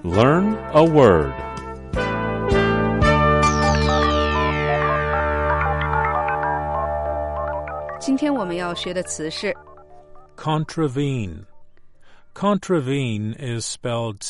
Learn a word. 今天我们要学的词是 Contravene. Contravene is spelled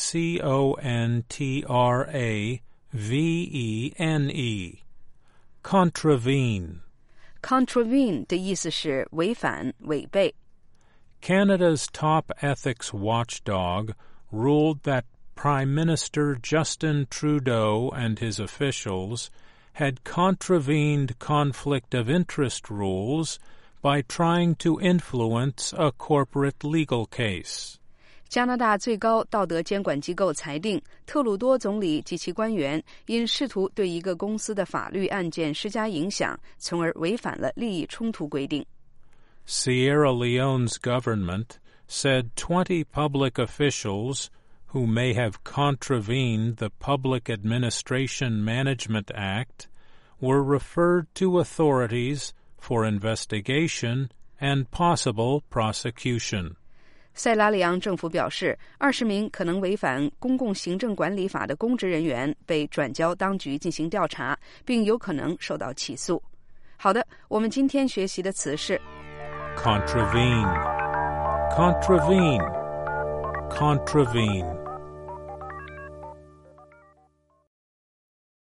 C-O-N-T-R-A-V-E-N-E. Contravene. contravene 的意思是违反、违背。 Canada's top ethics watchdog ruled that Prime Minister Justin Trudeau and his officials had contravened conflict of interest rules by trying to influence a corporate legal case. 加拿大最高道德监管机构裁定，特鲁多总理及其官员因试图对一个公司的法律案件施加影响，从而违反了利益冲突规定。 Sierra Leone's government said 20 public officials who may have contravened the Public Administration Management Act were referred to authorities for investigation and possible prosecution. 塞拉利昂政府表示，20名可能违反公共行政管理法的公职人员被转交当局进行调查，并有可能受到起诉。好的，我们今天学习的词是 Contravene. Contravene. Contravene.